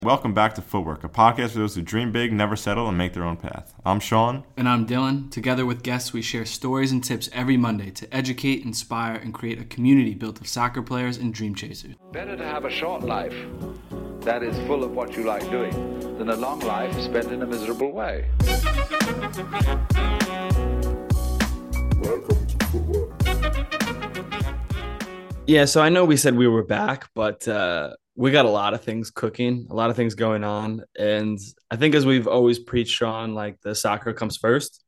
Welcome back to Footwork, a podcast for those who dream big, never settle, and make their own path. I'm Sean. And I'm Dylan. Together with guests, we share stories and tips every Monday to educate, inspire, and create a community built of soccer players and dream chasers. Better to have a short life that is full of what you like doing than a long life spent in a miserable way. Welcome to Footwork. Yeah, so I know we said we were back, but we got a lot of things cooking, a lot of things going on. And I think as we've always preached on, like the soccer comes first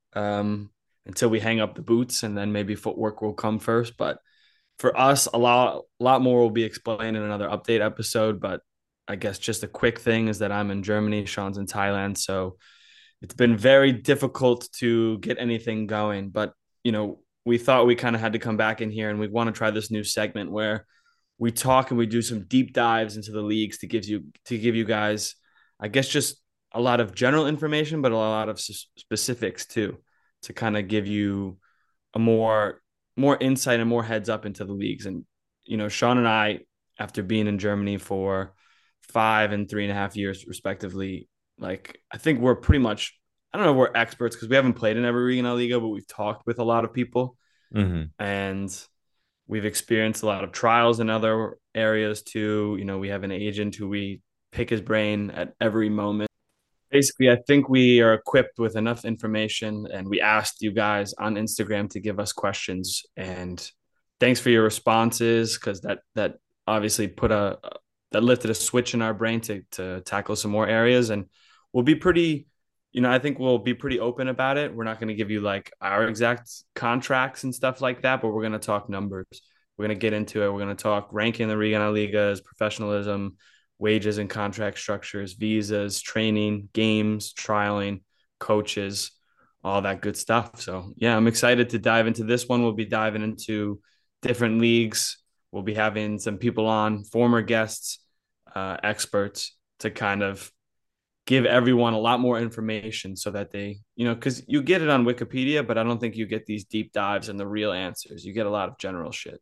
until we hang up the boots, and then maybe footwork will come first. But for us, a lot more will be explained in another update episode. But I guess just a quick thing is that I'm in Germany, Sean's in Thailand. So it's been very difficult to get anything going. But, we thought we kind of had to come back in here, and we want to try this new segment where we talk and we do some deep dives into the leagues to give you guys, I guess, just a lot of general information, but a lot of specifics too, to kind of give you a more insight and more heads up into the leagues. And, Sean and I, after being in Germany for 5 and 3.5 years respectively, like, I think we're pretty much, I don't know, we're experts because we haven't played in every Regionalliga, but we've talked with a lot of people and we've experienced a lot of trials in other areas too. We have an agent who we pick his brain at every moment. Basically, I think we are equipped with enough information, and we asked you guys on Instagram to give us questions. And thanks for your responses, because that obviously that lifted a switch in our brain to tackle some more areas. And we'll be pretty, I think we'll be pretty open about it. We're not going to give you like our exact contracts and stuff like that, but we're going to talk numbers. We're going to get into it. We're going to talk ranking the Regionalligas, professionalism, wages and contract structures, visas, training, games, trialing, coaches, all that good stuff. So, yeah, I'm excited to dive into this one. We'll be diving into different leagues. We'll be having some people on, former guests, experts, to kind of give everyone a lot more information so that they, because you get it on Wikipedia, but I don't think you get these deep dives and the real answers. You get a lot of general shit.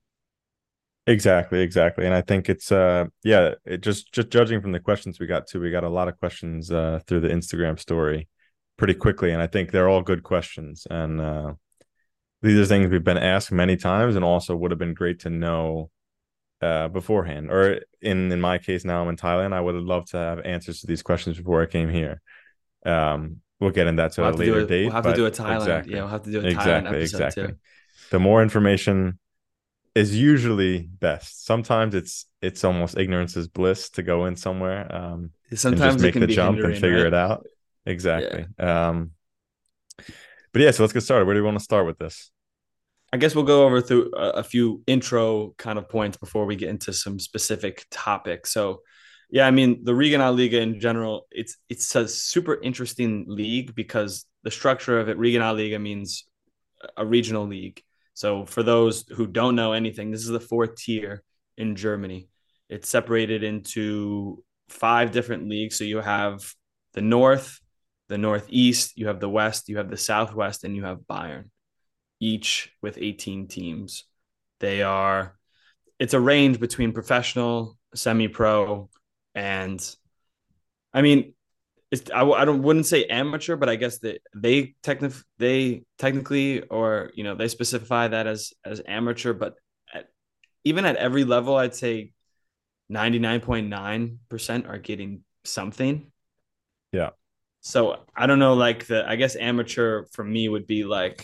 Exactly. And I think it's, it just judging from the questions we got too, we got a lot of questions through the Instagram story pretty quickly. And I think they're all good questions. And these are things we've been asked many times, and also would have been great to know beforehand. Or in my case, now I'm in Thailand, I would have loved to have answers to these questions before I came here. We'll get into that at a later date. We'll have to do a Thailand. Exactly. Yeah, we'll have to do a Thailand episode too. The more information is usually best. Sometimes it's almost ignorance is bliss to go in somewhere. Sometimes and just make it can the be jump hindering, and figure right? it out. Exactly. Yeah. But yeah, so let's get started. Where do you want to start with this? I guess we'll go over through a few intro kind of points before we get into some specific topics. So, yeah, I mean, the Regionalliga in general, it's a super interesting league because the structure of it, Regionalliga means a regional league. So for those who don't know anything, this is the 4th tier in Germany. It's separated into 5 different leagues. So you have the North, the Northeast, you have the West, you have the Southwest, and you have Bayern, each with 18 teams. It's a range between professional, semi-pro, and I mean, I wouldn't say amateur, but I guess that they technically, or they specify that as amateur. But even at every level, I'd say 99.9% are getting something. Yeah. So I don't know, I guess amateur for me would be like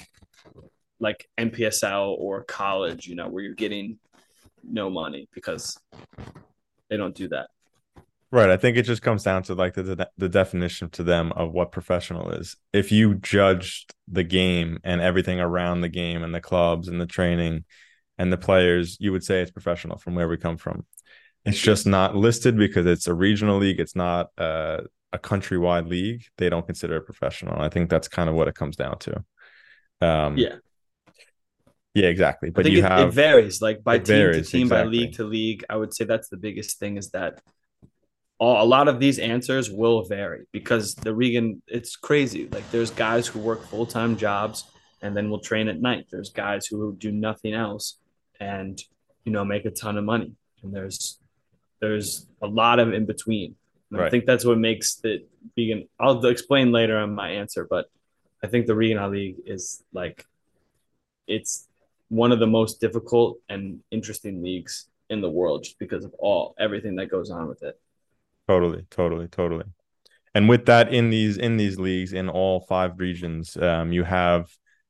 NPSL or college, where you're getting no money because they don't do that. Right. I think it just comes down to like the definition to them of what professional is. If you judged the game and everything around the game and the clubs and the training and the players, you would say it's professional from where we come from. It's just not listed because it's a regional league. It's not a countrywide league. They don't consider it professional. I think that's kind of what it comes down to. Yeah. Yeah, exactly. But I think it varies, like by team to team, exactly. by league to league. I would say that's the biggest thing, is that a lot of these answers will vary because the Regan, it's crazy. Like there's guys who work full-time jobs and then will train at night. There's guys who do nothing else and, make a ton of money. And there's a a lot of in between. And I Right. think that's what makes the vegan. I'll explain later on my answer, but I think the Regional League is like it's one of the most difficult and interesting leagues in the world just because of everything that goes on with it. Totally, totally, totally. And with that, in these leagues in all five regions, you have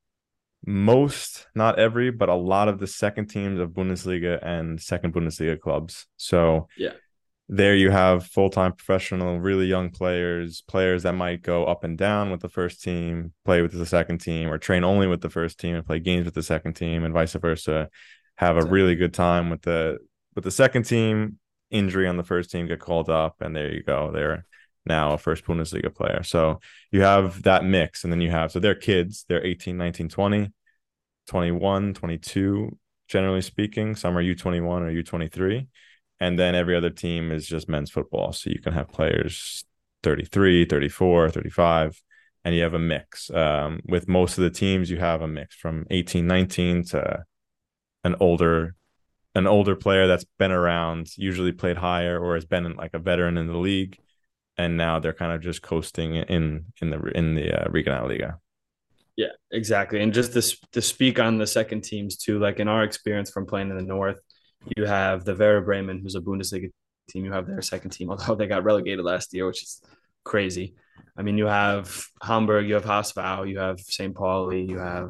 most, not every, but a lot of the second teams of Bundesliga and second Bundesliga clubs. So Yeah. there you have full-time professional, really young players, players that might go up and down with the first team, play with the second team, or train only with the first team and play games with the second team, and vice versa. Have a really good time with the second team, injury on the first team, get called up, and there you go. They're now a first Bundesliga player. So you have that mix, and then you have, so they're kids, they're 18, 19, 20, 21, 22, generally speaking. Some are U21 or U23. And then every other team is just men's football. So you can have players 33, 34, 35, and you have a mix. With most of the teams, you have a mix from 18, 19 to an older player that's been around, usually played higher or has been like a veteran in the league, and now they're kind of just coasting in the Regionalliga. Yeah, exactly. And just to speak on the second teams too, like in our experience from playing in the North, you have the Werder Bremen, who's a Bundesliga team. You have their second team, although they got relegated last year, which is crazy. I mean, you have Hamburg, you have HSV, you have St. Pauli, you have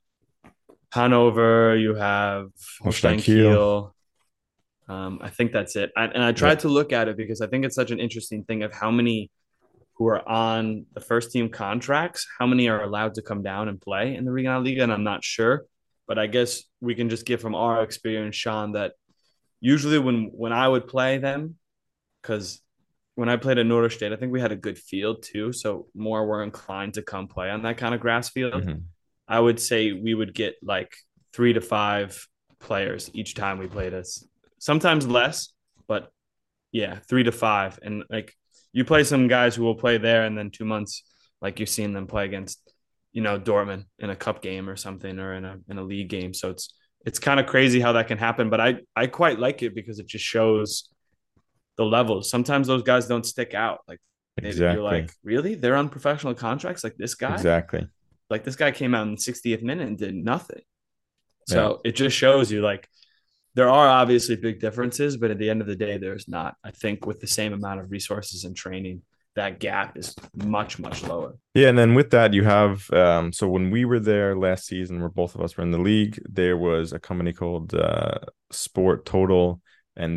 Hanover, you have Holstein Holstein Kiel. Kiel. I think that's it. And I tried to look at it because I think it's such an interesting thing of how many who are on the first team contracts, how many are allowed to come down and play in the Regionalliga, and I'm not sure. But I guess we can just give from our experience, Sean, that usually when I would play them, because when I played at Norderstedt, I think we had a good field too, so more were inclined to come play on that kind of grass field. Mm-hmm. I would say we would get like 3 to 5 players each time we played us. Sometimes less, but yeah, 3 to 5. And like you play some guys who will play there, and then 2 months, like you've seen them play against, Dortmund in a cup game or something, or in a league game. So it's kind of crazy how that can happen. But I quite like it because it just shows the levels. Sometimes those guys don't stick out. Like you're Exactly. like, really? They're on professional contracts like this guy? Exactly. Like this guy came out in the 60th minute and did nothing. Yeah. So it just shows you like there are obviously big differences, but at the end of the day, there's not. I think with the same amount of resources and training, that gap is much, much lower. Yeah, and then with that, you have so when we were there last season, where both of us were in the league, there was a company called Sport Total, and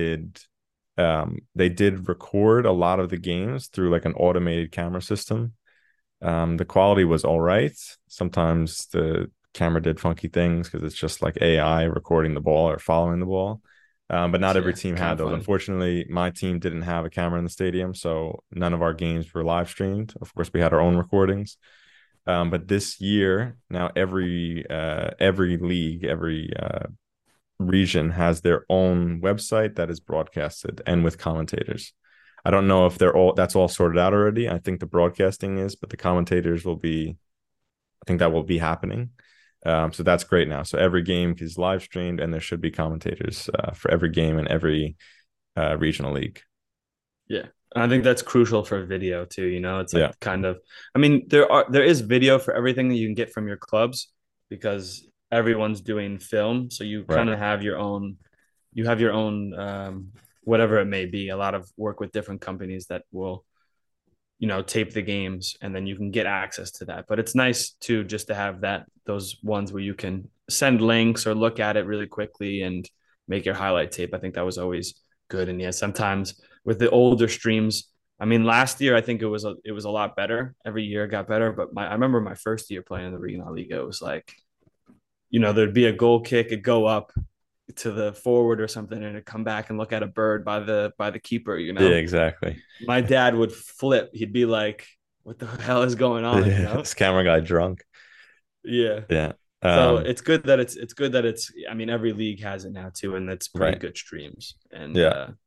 they did record a lot of the games through like an automated camera system. The quality was all right. Sometimes the camera did funky things because it's just like AI recording the ball or following the ball. But not every team had those. Funny. Unfortunately, my team didn't have a camera in the stadium, so none of our games were live streamed. Of course, we had our own recordings. But this year, now every league, every region has their own website that is broadcasted and with commentators. I don't know if that's all sorted out already. I think the broadcasting is, but the commentators will be. I think that will be happening. So that's great now. So every game is live streamed, and there should be commentators for every game in every regional league. Yeah. And I think that's crucial for video too. It's like kind of, I mean, there is video for everything that you can get from your clubs because everyone's doing film. So you kind of have your own, whatever it may be, a lot of work with different companies that will, tape the games, and then you can get access to that. But it's nice too, just to have those ones where you can send links or look at it really quickly and make your highlight tape. I think that was always good. And yeah, sometimes with the older streams, I mean, last year, I think it was a lot better. Every year it got better. But I remember my first year playing in the Regionalliga, it was like, there'd be a goal kick, it'd go up to the forward or something, and it'd come back and look at a bird by the keeper, Yeah, exactly. My dad would flip. He'd be like, what the hell is going on? This camera guy drunk. Yeah. Yeah. So it's good that it's I mean, every league has it now too, and it's pretty good streams. And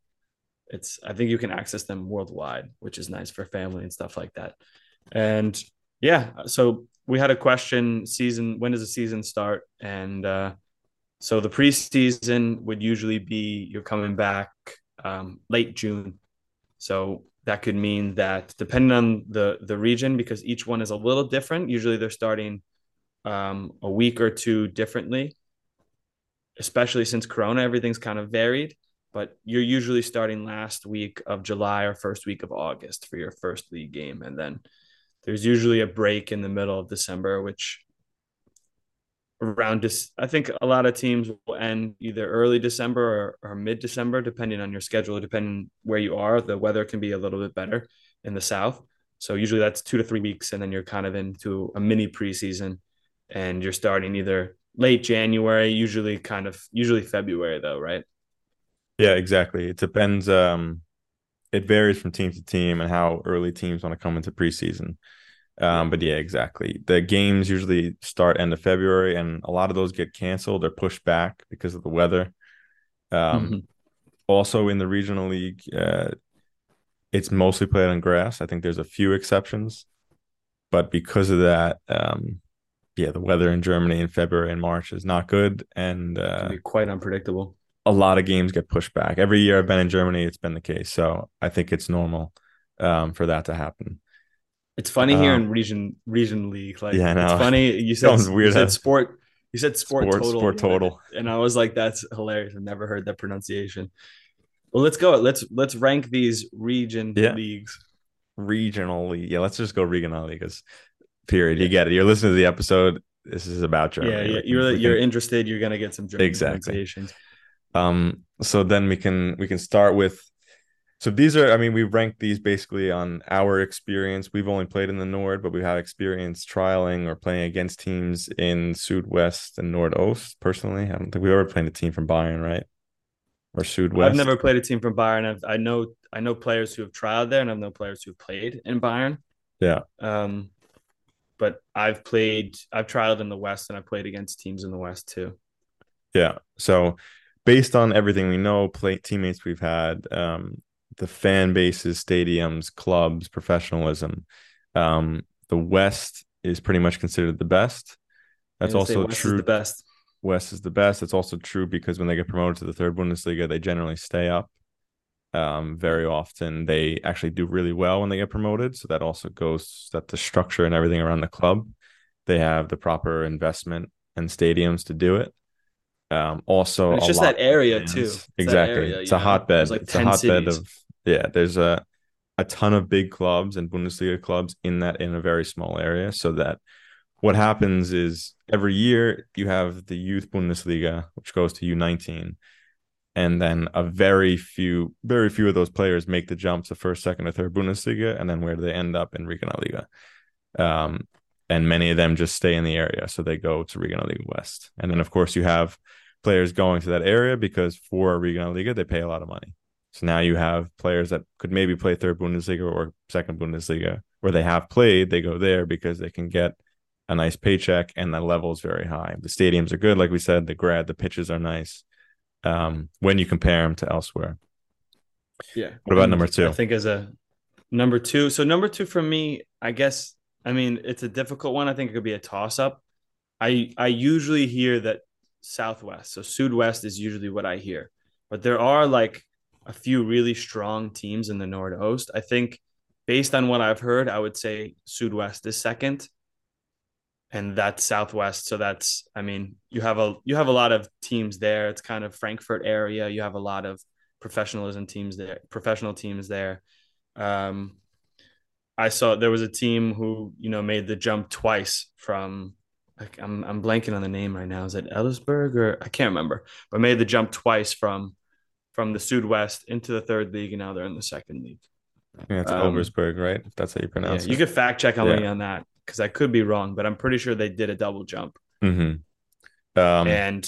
I think you can access them worldwide, which is nice for family and stuff like that. And yeah, so we had a question, when does the season start? And so the preseason would usually be you're coming back late June. So that could mean that depending on the region, because each one is a little different, usually they're starting a week or two differently, especially since Corona, everything's kind of varied. But you're usually starting last week of July or first week of August for your first league game. And then there's usually a break in the middle of December, which around this, I think a lot of teams will end either early December or mid December, depending on your schedule, depending where you are. The weather can be a little bit better in the South. So usually that's 2 to 3 weeks, and then you're kind of into a mini preseason, and you're starting either late January, usually February though, right? Yeah, exactly. It depends. It varies from team to team and how early teams want to come into preseason. But yeah, exactly. The games usually start end of February, and a lot of those get canceled or pushed back because of the weather. Mhm. Also in the regional league, it's mostly played on grass. I think there's a few exceptions, but because of that, yeah, the weather in Germany in February and March is not good, and Can be quite unpredictable. a lot of games get pushed back. Every year I've been in Germany, it's been the case. So I think it's normal for that to happen. It's funny here Um, in region league. Like yeah, I it's know. funny Sounds weird. you said sport Sport total, total. and I was like, that's hilarious. I've never heard that pronunciation. Well, let's go. Let's rank these region Yeah, leagues. regionally. Yeah, let's just go regionally because period. You Yeah, get it. You're listening to the episode. This is about yeah, Germany. yeah. We You're can interested. You're gonna get some German exactly. pronunciations. So then we can start with so these are, I mean, we ranked these basically on our experience. We've only played in the Nord, but we've had experience trialing or playing against teams in Südwest and Nordost. Personally, I don't think we've ever played a team from Bayern, right? Or I've Südwest. never played a team from Bayern. I know players who have trialed there, and I know players who've played in Bayern. Yeah, Um, but I've trialed in the West, and I've played against teams in the West too. yeah. So based on everything we know, play teammates we've had, the fan bases, stadiums, clubs, professionalism, the West is pretty much considered the best. I'm That's gonna say also West is the true. best. West is the best. It's also true because when they get promoted to the third Bundesliga, they generally stay up. Very often they actually do really well when they get promoted. So that also goes that the structure and everything around the club, they have the proper investment and stadiums to do it. Also And it's a just lot that of area too. fans. It's that Exactly. area, It's a There's hotbed. like It's a 10 hotbed cities. of yeah, there's a ton of big clubs and Bundesliga clubs in a very small area. So that what happens is every year you have the youth Bundesliga, which goes to U19, and then very few of those players make the jump to first, second, or third Bundesliga, and then where do they end up in Regionalliga? Um, and many of them just stay in the area, so they go to Regionalliga West, and then of course you have players going to that area because for Regionalliga they pay a lot of money. So now you have players that could maybe play third Bundesliga or second Bundesliga, where they have played, they go there because they can get a nice paycheck and the level is very high. The stadiums are good, like we said. The pitches are nice when you compare them to elsewhere. Yeah. What about And number I two? think as a number two, so number two for me, I guess, I mean, it's a difficult one. I think it could be a toss up. I usually hear that Southwest, so Südwest is usually what I hear, but there are like a few really strong teams in the Nordost. I think based on what I've heard, I would say Südwest is second, and that's Southwest. So that's, I mean, you have a lot of teams there. It's kind of Frankfurt area. You have a lot of professional teams there. Um, I saw there was a team who made the jump twice from like I'm blanking on the name right now. Is it Ellisberg or I can't remember, but made the jump twice from the Südwest into the third league, and now they're in the second league. Yeah, it's Um, Elversberg, right? If that's how you yeah, pronounce you it. could fact check on Yeah. me on that because I could be wrong, but I'm pretty sure they did a double jump. Mm-hmm. Um, And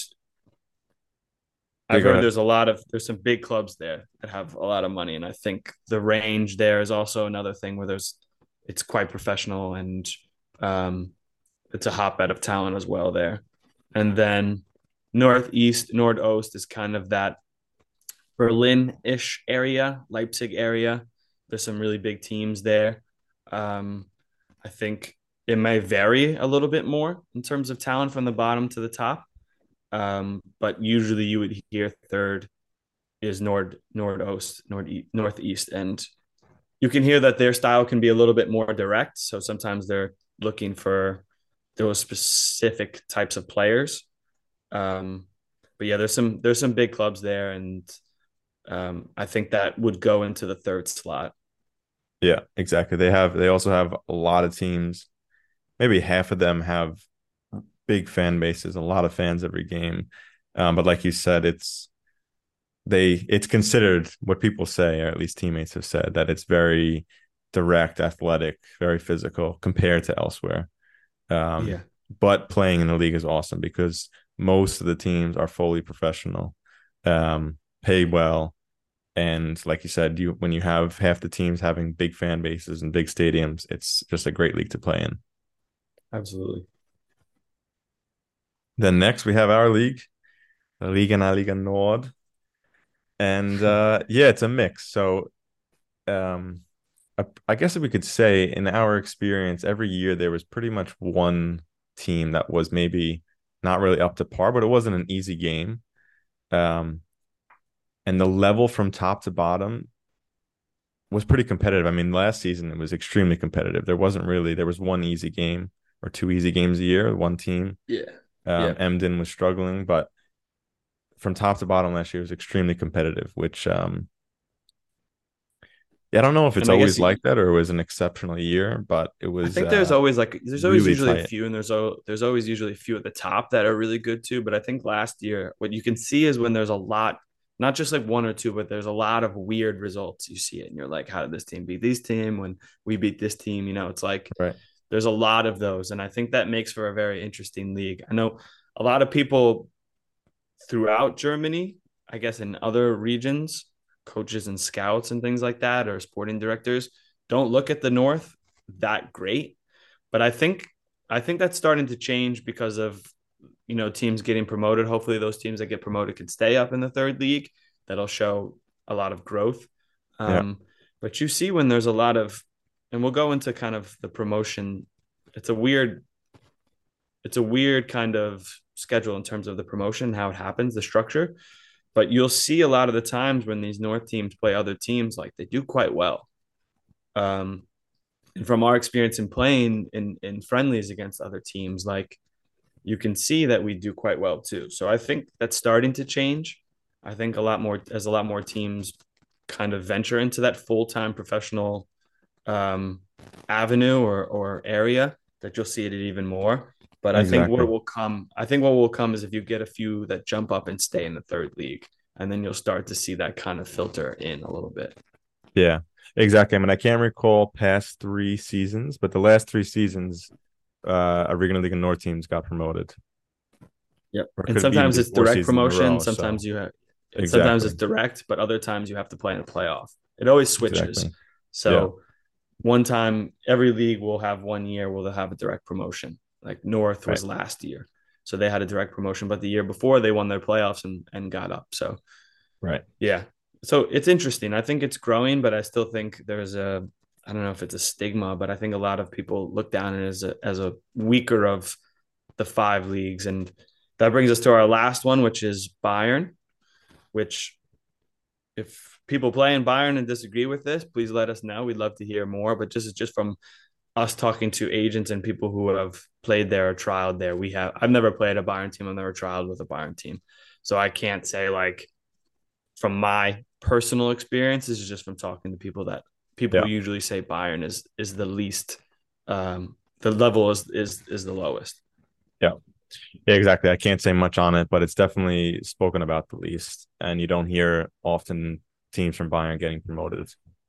yeah, I've go heard ahead. there's some big clubs there that have a lot of money, and I think the range there is also another thing where it's quite professional, and um, it's a hotbed of talent as well there. And then Northeast, Nordost is kind of that Berlin-ish area, Leipzig area. There's some really big teams there. Um, I think it may vary a little bit more in terms of talent from the bottom to the top. But usually you would hear third is northeast, and you can hear that their style can be a little bit more direct. So sometimes they're looking for those specific types of players. But yeah, there's some big clubs there, and I think that would go into the third slot. Yeah, exactly. They also have a lot of teams. Maybe half of them have big fan bases, a lot of fans every game. But like you said, it's considered what people say, or at least teammates have said, that it's very direct, athletic, very physical compared to elsewhere. Yeah. But playing in the league is awesome because most of the teams are fully professional, pay well, and like you said, when you have half the teams having big fan bases and big stadiums, it's just a great league to play in. Absolutely. Then next we have our league, the Liga Nord, and yeah, it's a mix. So um, I guess if we could say in our experience, every year there was pretty much one team that was maybe not really up to par, but it wasn't an easy game. Um, and the level from top to bottom was pretty competitive. I mean, last season it was extremely competitive. There was one easy game or two easy games a year, one team. Yeah. Yeah. Emden was struggling, but from top to bottom last year was extremely competitive, which yeah, I don't know if it's And I always guess like that or it was an exceptional year, but it I was think there's always really usually a tight. few, and there's always usually a few at the top that are really good too. But I think last year, what you can see is when there's a lot, not just like one or two, but there's a lot of weird results. You see it, and you're like, how did this team beat this team when we beat this team? It's like Right. there's a lot of those, and I think that makes for a very interesting league. I know a lot of people throughout Germany, I guess in other regions, coaches and scouts and things like that, or sporting directors, don't look at the North that great. But I think that's starting to change because of teams getting promoted. Hopefully, those teams that get promoted can stay up in the third league. That'll show a lot of growth. Yeah. But you see when there's a lot of, and we'll go into kind of the promotion. It's a weird kind of schedule in terms of the promotion, how it happens, the structure. But you'll see a lot of the times when these North teams play other teams, like they do quite well. Um, and from our experience in playing in friendlies against other teams, like you can see that we do quite well too. So I think that's starting to change. I think a lot more teams kind of venture into that full-time professional um, avenue or area, that you'll see it even more. But Exactly. I think what will come is if you get a few that jump up and stay in the third league, and then you'll start to see that kind of filter in a little bit. Yeah, exactly. I mean, I can't recall past 3 seasons, but the last 3 seasons, Regional League North teams got promoted, Yep. or it And could even sometimes be it's four direct seasons in a promotion. row. Sometimes So you have, and sometimes exactly, it's direct, but other times you have to play in a playoff. It always switches. exactly. Yeah, So one time, every league will have 1 year where they'll have a direct promotion. Like North right, was last year. So they had a direct promotion, but the year before they won their playoffs and got up. So right. yeah. So it's interesting. I think it's growing, but I still think I don't know if it's a stigma, but I think a lot of people look down it as a weaker of the five leagues. And that brings us to our last one, which is Bayern, which if people play in Bayern and disagree with this, please let us know. We'd love to hear more. But just from us talking to agents and people who have played there or trialed there, I've never played a Bayern team. I've never trialed with a Bayern team. So I can't say like from my personal experience, this is just from talking to people Yeah, usually say Bayern is the least the level is the lowest. yeah, yeah, exactly. I can't say much on it, but it's definitely spoken about the least, and you don't hear often teams from Bayern getting promoted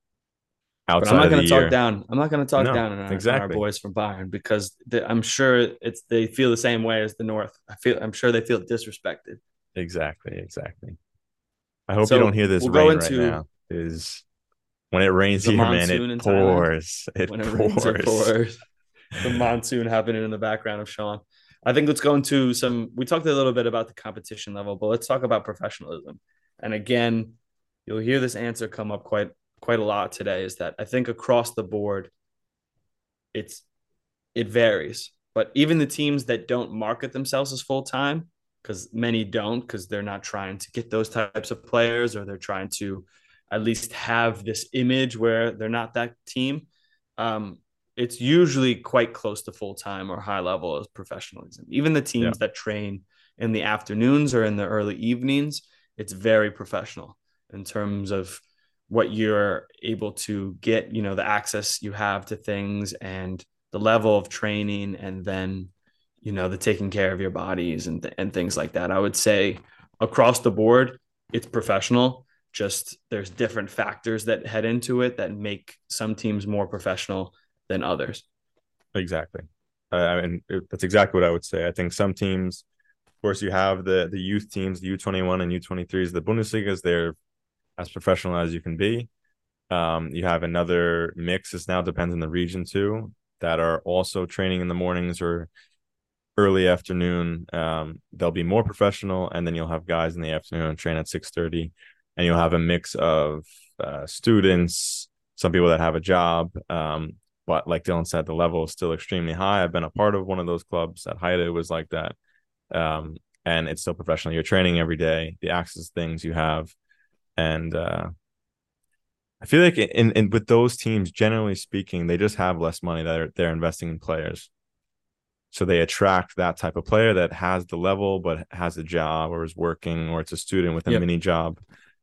But I'm outside not of the going to talk year. down. I'm not going to talk No, down on our exactly, boys from Bayern because I'm sure they feel the same way as the North. I'm sure they feel disrespected. exactly. I hope you don't So hear this we'll go rain right into now, because when it rains the here, man, it monsoon in Thailand pours. It when it rains or pours. pours. The monsoon happening in the background of Sean. I think let's go into some. We talked a little bit about the competition level, but let's talk about professionalism. And again, you'll hear this answer come up quite a lot today. Is that I think across the board, it's it varies. But even the teams that don't market themselves as full time, because many don't, because they're not trying to get those types of players, or they're trying to at least have this image where they're not that team. It's usually quite close to full time or high level as professionalism. Even the Yeah. teams that train in the afternoons or in the early evenings, it's very professional in terms of what you're able to get, the access you have to things and the level of training, and then, the taking care of your bodies and things like that. I would say across the board, it's professional. Just there's different factors that head into it that make some teams more professional than others. Exactly. That's exactly what I would say. I think some teams, of course, you have the youth teams, the U21 and U23s, the Bundesligas, they're as professional as you can be. You have another mix. This now depends on the region too, that are also training in the mornings or early afternoon. They'll be more professional, and then you'll have guys in the afternoon train at 6:30, and you'll have a mix of students, some people that have a job. But like Dylan said, the level is still extremely high. I've been a part of one of those clubs at Haida. It was like that. And it's still professional. You're training every day, the access things you have. And I feel like in with those teams, generally speaking, they just have less money that they're investing in players. So they attract that type of player that has the level, but has a job or is working, or it's a student with a mini job.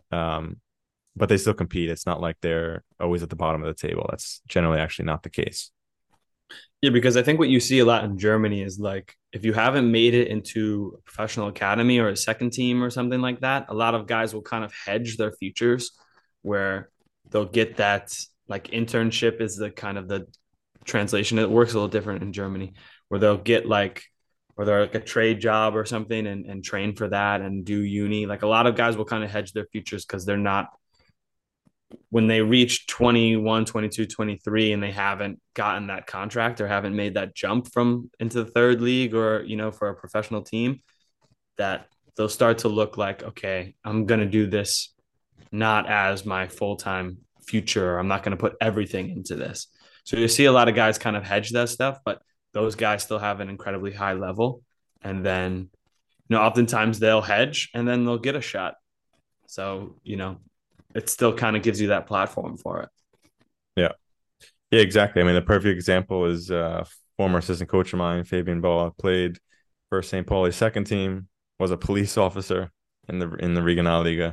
But they still compete. It's not like they're always at the bottom of the table. That's generally actually not the case. Yeah, because I think what you see a lot in Germany is like if you haven't made it into a professional academy or a second team or something like that, a lot of guys will kind of hedge their futures where they'll get that like internship is the kind of the translation. It works a little different in Germany where they'll get like or they're like a trade job or something and train for that and do uni. Like a lot of guys will kind of hedge their futures because they're not when they reach 21, 22, 23 and they haven't gotten that contract or haven't made that jump from into the third league or, for a professional team, that they'll start to look like, okay, I'm going to do this not as my full-time future. I'm not going to put everything into this. So you see a lot of guys kind of hedge that stuff, but those guys still have an incredibly high level. And then, oftentimes they'll hedge and then they'll get a shot. So, it still kind of gives you that platform for it. Yeah. Yeah, exactly. I mean, the perfect example is former assistant coach of mine, Fabian Boa, played for St. Pauli's second team, was a police officer in the Regionalliga,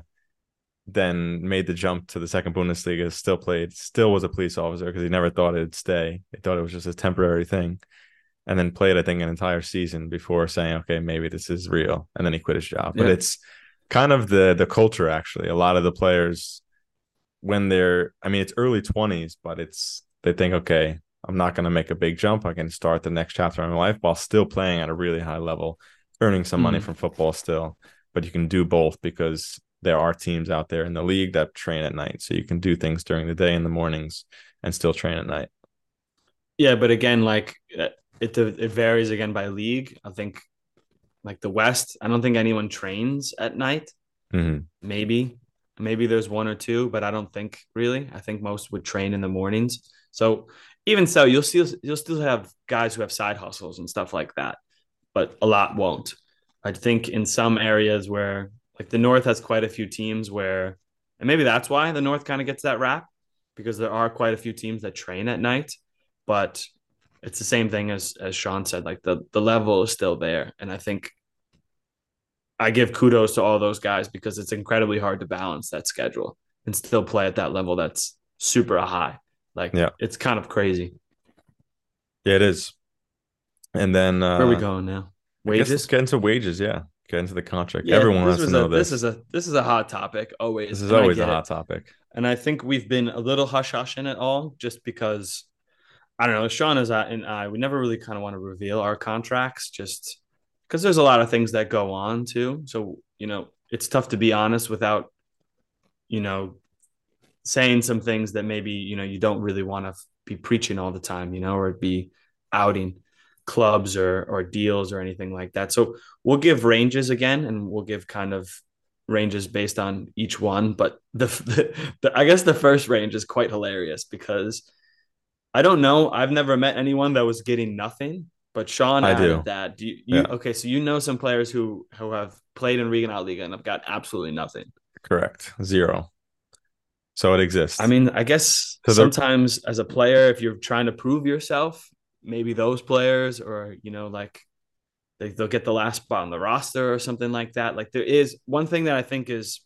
then made the jump to the second Bundesliga, still was a police officer because he never thought it'd stay. He thought it was just a temporary thing. And then played, I think, an entire season before saying, okay, maybe this is real. And then he quit his job. But it's kind of the culture, actually. A lot of the players, when it's early 20s, but they think, okay, I'm not going to make a big jump. I can start the next chapter of my life while still playing at a really high level, earning some money from football still. But you can do both because there are teams out there in the league that train at night. So you can do things during the day in the mornings and still train at night. Yeah, but again, like it varies again by league. I think like the West, I don't think anyone trains at night. Mm-hmm. Maybe there's one or two, but I don't think really. I think most would train in the mornings. So even so, you'll still have guys who have side hustles and stuff like that, but a lot won't. I think in some areas where like the North has quite a few teams where, and maybe that's why the North kind of gets that rap because there are quite a few teams that train at night, but it's the same thing as Sean said, like the level is still there. And I think I give kudos to all those guys because it's incredibly hard to balance that schedule and still play at that level that's super high. Like, It's kind of crazy. Yeah, it is. And then where are we going now? Wages? Let's get into wages, Get into the contract. Everyone wants to know this. This is a hot topic, always. This is always a hot topic. And I think we've been a little hush-hush in it all just because, I don't know, Sean and I, we never really kind of want to reveal our contracts just because there's a lot of things that go on too. So, it's tough to be honest without, saying some things that maybe, you don't really want to be preaching all the time, or be outing clubs or deals or anything like that. So we'll give ranges again, and we'll give kind of ranges based on each one. But I guess the first range is quite hilarious because I don't know. I've never met anyone that was getting nothing, but Sean I added do. that. Do you Yeah, okay? So you know some players who have played in Regionalliga and have got absolutely nothing. correct. Zero. So it I exists. mean, I guess So the sometimes as a player, if you're trying to prove yourself, maybe those players, or like they'll get the last spot on the roster or something like that. Like there is one thing that I think is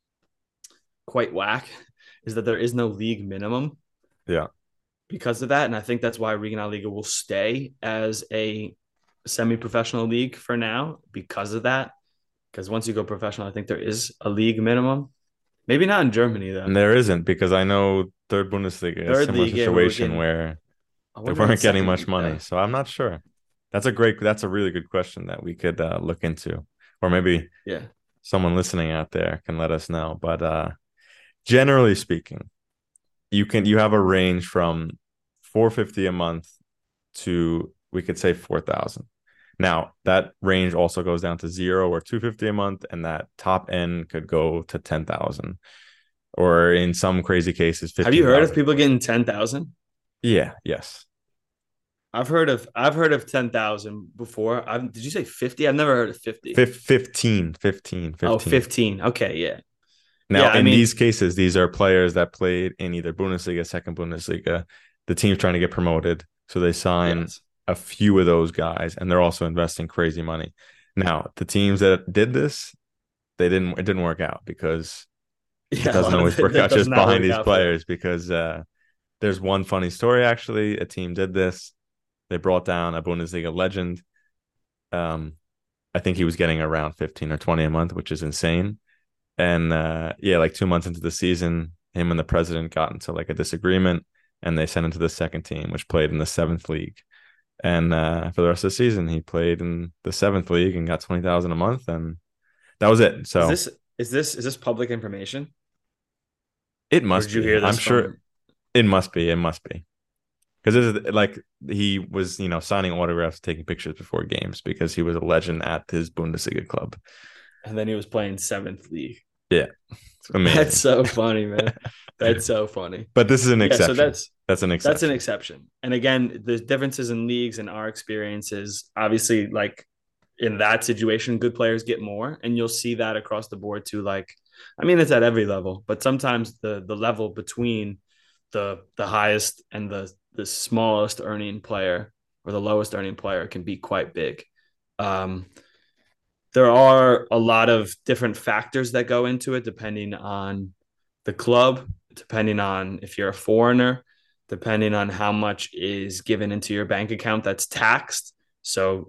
quite whack is that there is no league minimum yeah. because of that, and I think that's why Regionalliga will stay as a semi-professional league for now because of that. Because once you go professional, I think there is a league minimum. Maybe not in Germany though. And there isn't because I know third Bundesliga is a Third similar league, yeah, we were situation getting. where I they wonder what weren't getting second much league money. though. So I'm not sure. That's a really good question that we could look into, or maybe Yeah. someone listening out there can let us know. But generally speaking, you have a range from 450 a month to, we could say, 4,000. Now that range also goes down to 0 or 250 a month, and that top end could go to 10,000, or in some crazy cases Have you heard of 15,000. people getting 10,000? Yeah, yes. I've heard of 10,000 before. Did you say 50? I've never heard of 50. 15, 15, Oh, 15. 15. Okay, yeah. Now, Yeah, I in mean, these cases, these are players that played in either Bundesliga, second Bundesliga. The team's trying to get promoted, so they sign yes. a few of those guys, and they're also investing crazy money. Now, the teams that did this, it didn't work out because it Yeah, a doesn't lot always of it work that out does just not behind work these out for them. players because there's one funny story actually. A team did this. They brought down a Bundesliga legend. Um, I think he was getting around 15 or 20 a month, which is insane. And yeah, like 2 months into the season, him and the president got into like a disagreement, and they sent him to the second team, which played in the seventh league. And for the rest of the season, he played in the seventh league and got 20,000 a month, and that was it. Is So this is this public information? it Or must did you be. hear I'm this sure from it must be. It must be because it is like he was, signing autographs, taking pictures before games because he was a legend at his Bundesliga club. and then he was playing seventh league? Yeah, it's That's amazing. so funny, man. That's so funny. But this is an Yeah, so exception. that's That's an that's an exception. exception. And again, the differences in leagues and our experiences, obviously, like in that situation, good players get more, and you'll see that across the board too. Like, I mean, it's at every level, but sometimes the level between the highest and the smallest earning player or the lowest earning player can be quite big. Um, there are a lot of different factors that go into it, depending on the club, depending on if you're a foreigner, depending on how much is given into your bank account that's taxed. So,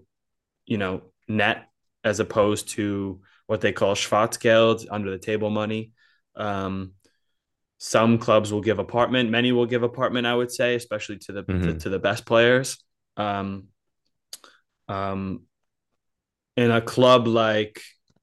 net as opposed to what they call Schwarzgeld, under the table money. Um, some clubs will give apartment, many will give apartment, I would say, especially to the Hmm. to the best players. Um, um, in a club like,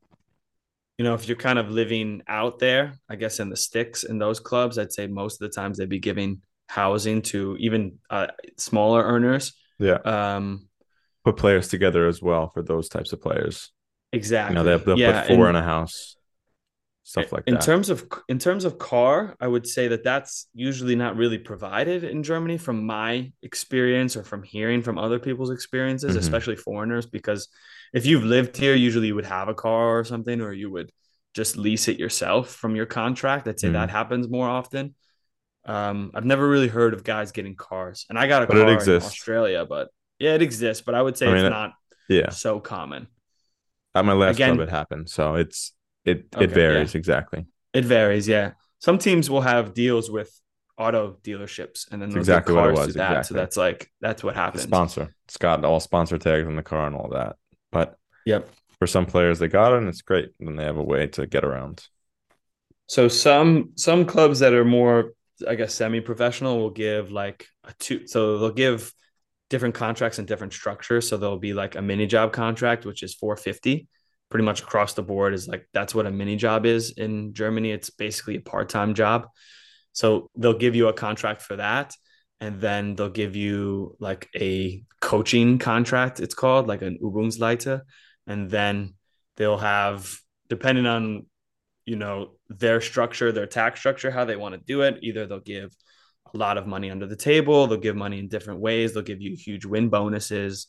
if you're kind of living out there, I guess in the sticks in those clubs, I'd say most of the times they'd be giving housing to even smaller earners. Yeah. Um, Put players together as well for those types of players. exactly. They'll put Yeah, four in and a house, stuff like in that. terms of car, I would say that that's usually not really provided in Germany from my experience or from hearing from other people's experiences, Hmm. especially foreigners, because if you've lived here, usually you would have a car or something, or you would just lease it yourself from your contract. I'd say that Hmm. happens more often. I've never really heard of guys getting cars, and I got a But it car in exists. Australia, but yeah, it exists, but I would I say it's mean, not yeah. so common. At my last club, it Again, happened, so it okay, yeah. varies exactly. It varies, yeah. Some teams will have deals with auto dealerships and then It's they'll give exactly what it cars through was. that. So Exactly. that's what The happens. sponsor. It's got all sponsor tags on the car and all that. But Yep. for some players, they got it, and it's great. And they have a way to get around. So some clubs that are more, I guess, semi-professional will give like a two. So they'll give different contracts and different structures. So there'll be like a mini job contract, which is 450, pretty much across the board is like that's what a mini job is in Germany. It's basically a part-time job. So they'll give you a contract for that. And then they'll give you like a coaching contract, it's called like an Übungsleiter. And then they'll have, depending on, their structure, their tax structure, how they want to do it, either they'll give a lot of money under the table, they'll give money in different ways, they'll give you huge win bonuses.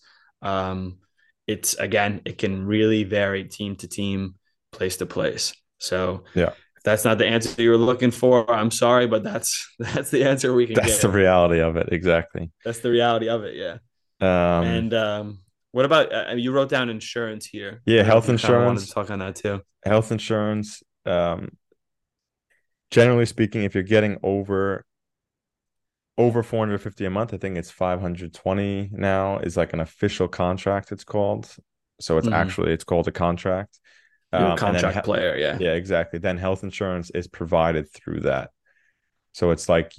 It can really vary team to team, place to place. So Yeah, if that's not the answer you were looking for, I'm sorry, but that's the answer we can that's the give. reality of it. Exactly. That's the reality of it. Yeah. Um, And what about you wrote down insurance here? I yeah, don't know if health you kind of wanted to insurance, talk on that too. health insurance. Generally speaking, if you're getting over 450 a month, I think it's 520 now is like an official contract, it's called. So Hmm. it's called a contract. You're a And then contract player, yeah. yeah, exactly. Then health insurance is provided through that. So it's like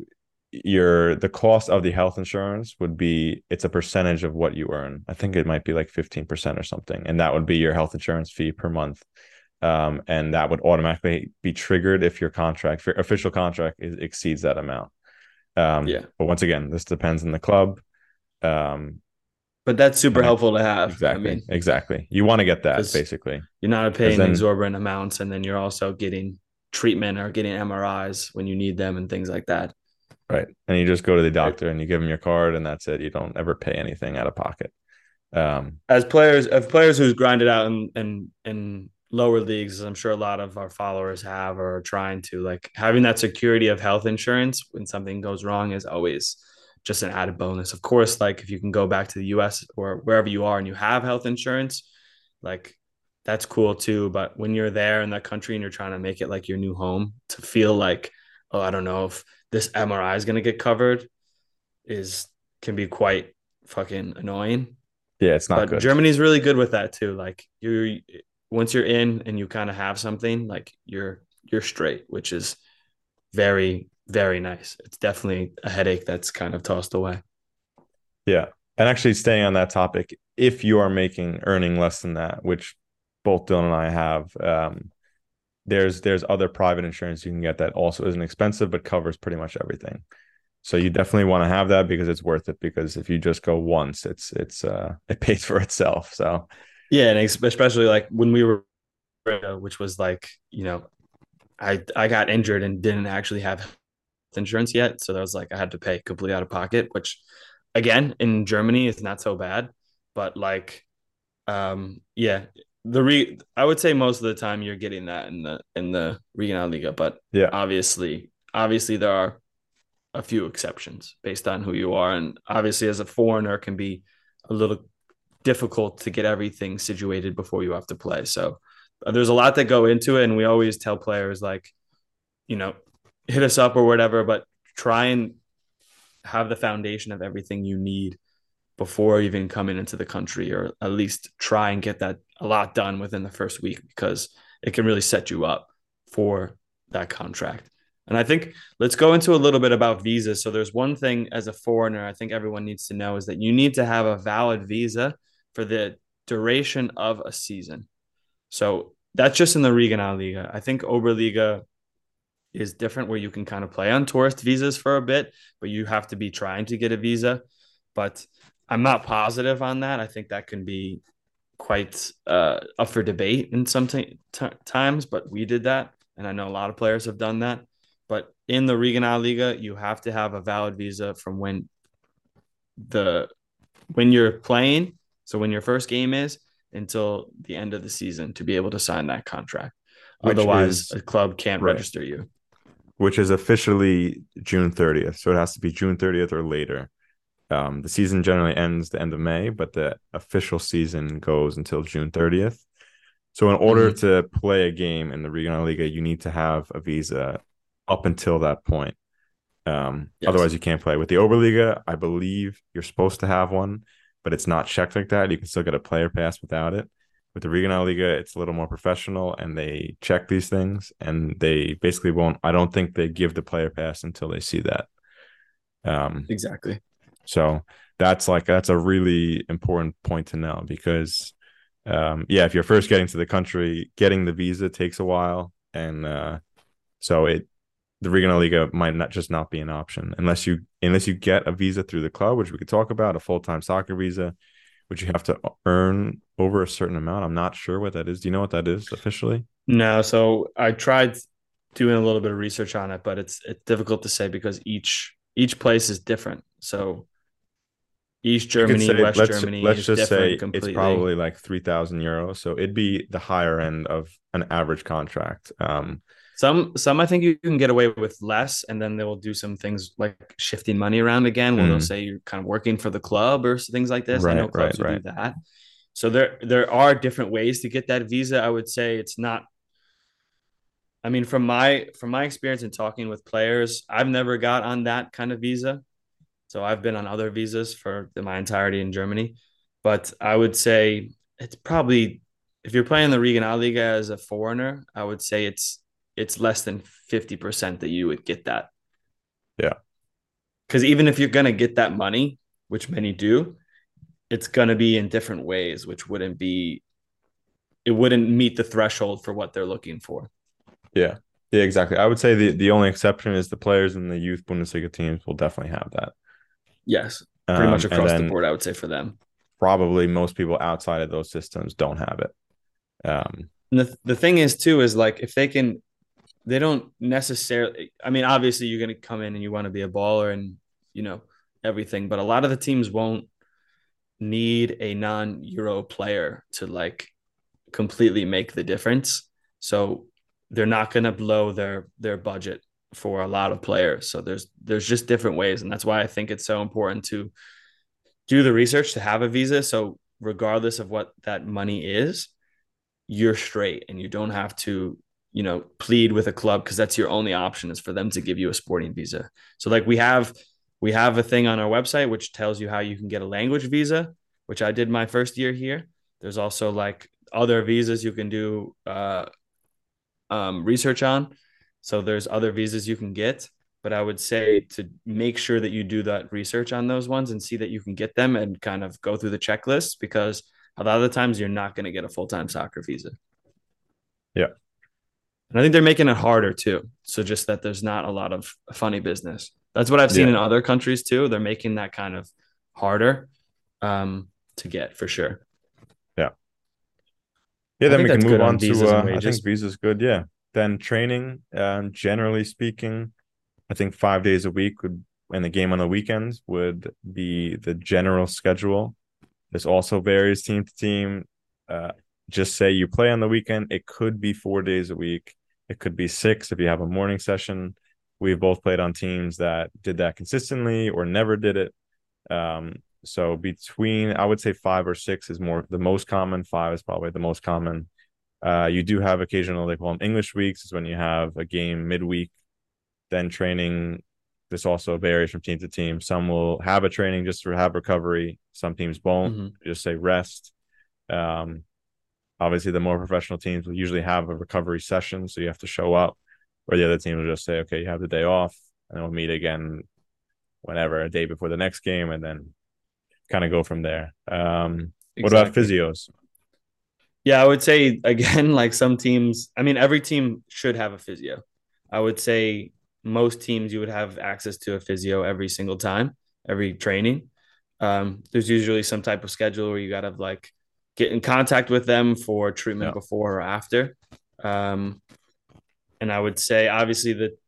the cost of the health insurance would be, it's a percentage of what you earn. I think it might be like 15% or something. And that would be your health insurance fee per month. And that would automatically be triggered if if your official contract exceeds that amount. Yeah. But once again, this depends on the club. Um, But that's super and I, helpful to have. I exactly, mean, exactly. You want to get that because basically, you're not because paying then, exorbitant amounts and then you're also getting treatment or getting MRIs when you need them and things like that. right. And you just go to the Right. doctor and you give them your card and that's it. You don't ever pay anything out of pocket. Um, As players who's grinded out in lower leagues, as I'm sure a lot of our followers have or are trying to, like, having that security of health insurance when something goes wrong is always just an added bonus. Of course, like if you can go back to the US or wherever you are and you have health insurance, like that's cool too. But when you're there in that country and you're trying to make it like your new home, to feel like, oh, I don't know if this MRI is gonna get covered is can be quite fucking annoying. yeah, it's not But good. Germany's really good with that too. Like you once you're in and you kind of have something, like you're straight, which is very, very nice. It's definitely a headache that's kind of tossed away. Yeah. And actually staying on that topic, if you are earning less than that, which both Dylan and I have, there's other private insurance you can get that also isn't expensive but covers pretty much everything. So you definitely want to have that because it's worth it. Because if you just go once, it pays for itself. So Yeah, and especially like when we were, which was like, I got injured and didn't actually have insurance yet, so that was like I had to pay completely out of pocket, which again in Germany is not so bad, but like yeah, I would say most of the time you're getting that in the Regionalliga, but yeah, obviously there are a few exceptions based on who you are, and obviously as a foreigner it can be a little difficult to get everything situated before you have to play. So there's a lot that go into it, and we always tell players like, you know, hit us up or whatever, but try and have the foundation of everything you need before even coming into the country, or at least try and get that a lot done within the first week because it can really set you up for that contract. And I think let's go into a little bit about visas. So there's one thing as a foreigner, I think everyone needs to know is that you need to have a valid visa for the duration of a season. So that's just in the Regionalliga. I think Oberliga is different where you can kind of play on tourist visas for a bit, but you have to be trying to get a visa. But I'm not positive on that. I think that can be quite up for debate in some times, but we did that. And I know a lot of players have done that. But in the Regionalliga, you have to have a valid visa from the when you're playing, so when your first game is, until the end of the season to be able to sign that contract. which Otherwise, is a club can't right, register you. which is officially June 30th. So it has to be June 30th or later. The season generally ends the end of May, but the official season goes until June 30th. So in order Mm-hmm. to play a game in the Regionalliga, you need to have a visa up until that point. Yes. Otherwise, you can't play. With the Oberliga, I believe you're supposed to have one, but it's not checked like that. You can still get a player pass without it. With the Regionalliga, it's a little more professional, and they check these things, and they basically won't. I don't think they give the player pass until they see that. Um, Exactly. so that's a really important point to know because, yeah, if you're first getting to the country, getting the visa takes a while, and so the Regionalliga might not be an option unless you get a visa through the club, which we could talk about, a full-time soccer visa, which you have to earn over a certain amount. I'm not sure what that is. Do you know what that is officially? No, so I tried doing a little bit of research on it, but it's difficult to say because each place is different. So East You could Germany, say West Germany let's is just different say it's completely. probably like 3,000 euros. So it'd be the higher end of an average contract. Some I think you can get away with less, and then they will do some things like shifting money around again, where they'll mm, say you're kind of working for the club or things like this. I know right, right, clubs will do right. that. So there are different ways to get that visa. I would say it's not. I mean, from my experience in talking with players, I've never got on that kind of visa. So I've been on other visas for my entirety in Germany. But I would say it's probably, if you're playing the Regionalliga as a foreigner, I would say it's less than 50% that you would get that. Yeah. Because even if you're gonna get that money, which many do, it's gonna be in different ways, which it wouldn't meet the threshold for what they're looking for. Yeah. Yeah, exactly. I would say the only exception is the players in the youth Bundesliga teams will definitely have that. Yes, pretty much And across the then board, I would say for them. probably most people outside of those systems don't have it. And the thing is too is like if they don't necessarily. I mean, obviously you're going to come in and you want to be a baller and you know everything, but a lot of the teams won't need a non-Euro player to like completely make the difference. So they're not going to blow their budget for a lot of players. So there's just different ways, and that's why I think it's so important to do the research to have a visa. So regardless of what that money is, you're straight and you don't have to plead with a club because that's your only option is for them to give you a sporting visa. So like we have a thing on our website which tells you how you can get a language visa, which I did my first year here. There's also like other visas you can do research on. So there's other visas you can get, but I would say to make sure that you do that research on those ones and see that you can get them and kind of go through the checklist, because a lot of the times you're not going to get a full-time soccer visa. Yeah. And I think they're making it harder too. So just that there's not a lot of funny business. That's what I've seen Yeah. in other countries too. They're making that kind of harder to get for sure. Yeah. Yeah, I then think we can that's move good on on to visas and I think wages. visa's good. Yeah. Then training, generally speaking, I think 5 days a week would and the game on the weekends would be the general schedule. This also varies team to team. Uh, just say you play on the weekend, it could be 4 days a week. It could be six if you have a morning session. We've both played on teams that did that consistently or never did it. So between, I would say 5 or 6 is more the most common. Five is probably the most common. You do have occasional, they call them English weeks, is when you have a game midweek, then training. This also varies from team to team. Some will have a training just to have recovery. Some teams won't, Mm-hmm. just say rest. Um, Obviously, the more professional teams will usually have a recovery session, so you have to show up. Or the other team will just say, okay, you have the day off, and we'll meet again whenever, a day before the next game, and then kind of go from there. What about Exactly. physios? Yeah, I would say again, like some teams, I mean, every team should have a physio. I would say most teams you would have access to a physio every single time, every training. There's usually some type of schedule where you got to like get in contact with them for treatment Yeah, before or after. Um, and I would say obviously that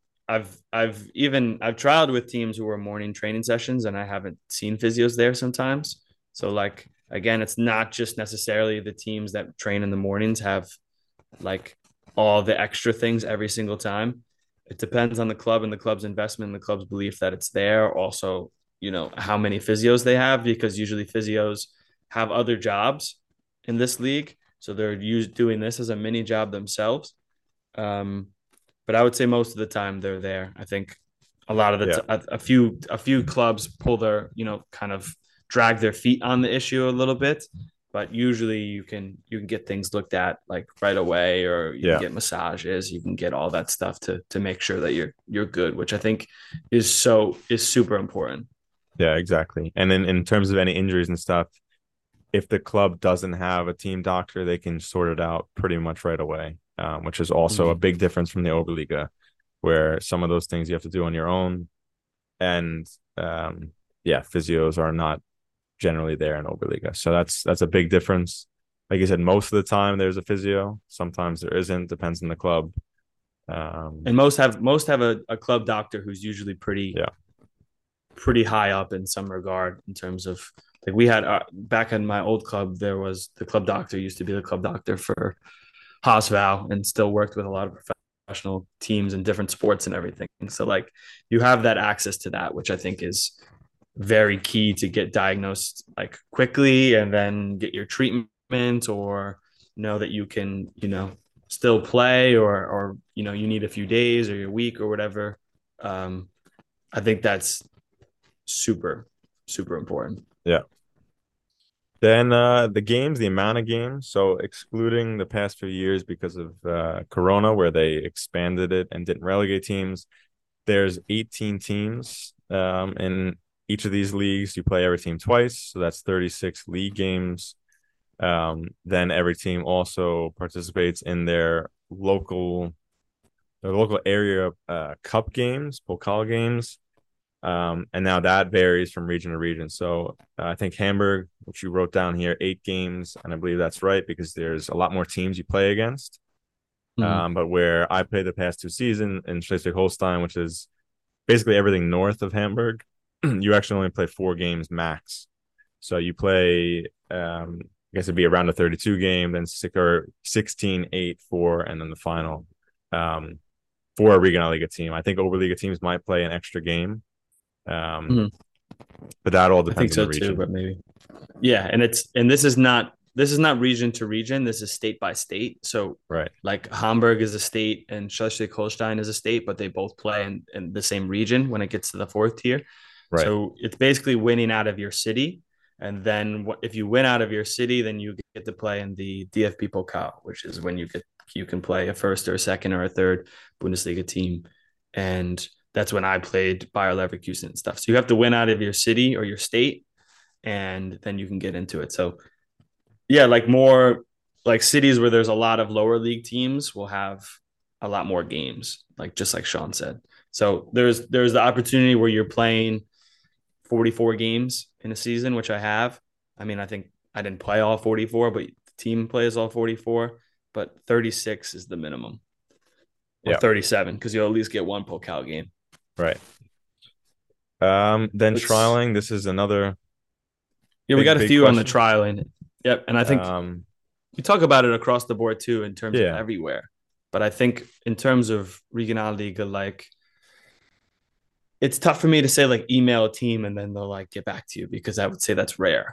I've trialed with teams who were morning training sessions and I haven't seen physios there sometimes. So like again, it's not just necessarily the teams that train in the mornings have like all the extra things every single time. It depends on the club and the club's investment and the club's belief that it's there. Also, how many physios they have, because usually physios have other jobs in this league. So they're doing this as a mini job themselves. Um, but I would say most of the time they're there. I think a lot of the yeah, a few clubs pull their kind of drag their feet on the issue a little bit, but usually you can get things looked at like right away, or you can yeah, get massages, you can get all that stuff to make sure that you're good, which I think is super important. yeah, exactly. And in terms of any injuries and stuff, if the club doesn't have a team doctor, they can sort it out pretty much right away, which is also a Mm-hmm. big difference from the Oberliga, where some of those things you have to do on your own. And yeah, physios are not generally there in Oberliga. So that's a big difference. Like you said, most of the time there's a physio. Sometimes there isn't, depends on the club. And most have a club doctor who's usually pretty Yeah, pretty high up in some regard in terms of like we had back in my old club, there was the club doctor used to be the club doctor for Haasval and still worked with a lot of professional teams in different sports and everything. So like you have that access to that, which I think is very key to get diagnosed like quickly and then get your treatment or know that you can, still play or you need a few days or a week or whatever. I think that's super, super important. Yeah. Then the games, the amount of games. So excluding the past few years because of Corona, where they expanded it and didn't relegate teams, there's 18 teams in each of these leagues. You play every team twice, so that's 36 league games. Then every team also participates in their local area cup games, Pokal games. And now that varies from region to region. So I think Hamburg, which you wrote down here, 8 games, and I believe that's right because there's a lot more teams you play against. But where I played the past 2 seasons in Schleswig-Holstein, which is basically everything north of Hamburg, you actually only play 4 games max. So you play, I guess it'd be around a 32 game, then 16, 8, 4, and then the final for a Regionalliga team. I think Oberliga teams might play an extra game. But that all depends on the region. Too, but maybe. Yeah, and this is not region to region. This is state by state. So right, like Hamburg is a state and Schleswig-Holstein is a state, but they both play in the same region when it gets to the 4th tier. Right. So it's basically winning out of your city. And then if you win out of your city, then you get to play in the DFB Pokal, which is when you can play a first or a second or a third Bundesliga team. And that's when I played Bayer Leverkusen and stuff. So you have to win out of your city or your state, and then you can get into it. So yeah, like more like cities where there's a lot of lower league teams will have a lot more games, like just like Sean said. So there's the opportunity where you're playing 44 games in a season, which I have. I mean, I think I didn't play all 44, but the team plays all 44, but 36 is the minimum. Or 37, because you'll at least get one Pokal game. Right. Then trialing, this is another. Yeah, we got a few question on the trialing. Yep. And I think we talk about it across the board too, in terms of everywhere. But I think in terms of Regionalliga, like it's tough for me to say like email a team and then they'll like get back to you, because I would say that's rare.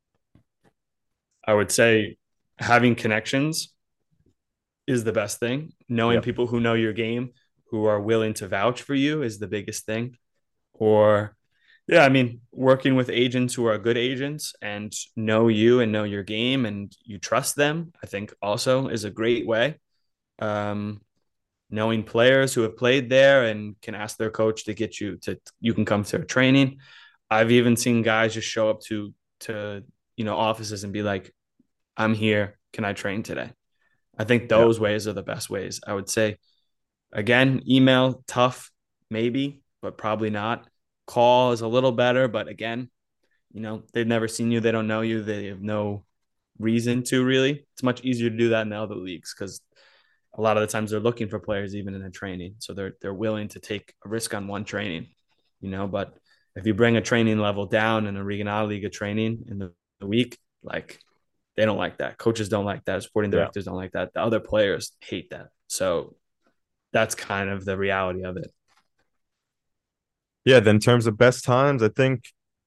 I would say having connections is the best thing. Knowing people who know your game, who are willing to vouch for you, is the biggest thing. Or, I mean, working with agents who are good agents and know you and know your game and you trust them, I think also is a great way. Knowing players who have played there and can ask their coach to get you can come to a training. I've even seen guys just show up to offices and be like, I'm here. Can I train today? I think those ways are the best ways. I would say, again, email, tough, maybe, but probably not. Call is a little better, but again, they've never seen you. They don't know you. They have no reason to really. It's much easier to do that in the other leagues because a lot of the times they're looking for players even in a training. So they're willing to take a risk on one training, but if you bring a training level down in a Regionalliga training in the week, like they don't like that. Coaches don't like that. Sporting directors don't like that. The other players hate that. So that's kind of the reality of it. Yeah. Then in terms of best times, I think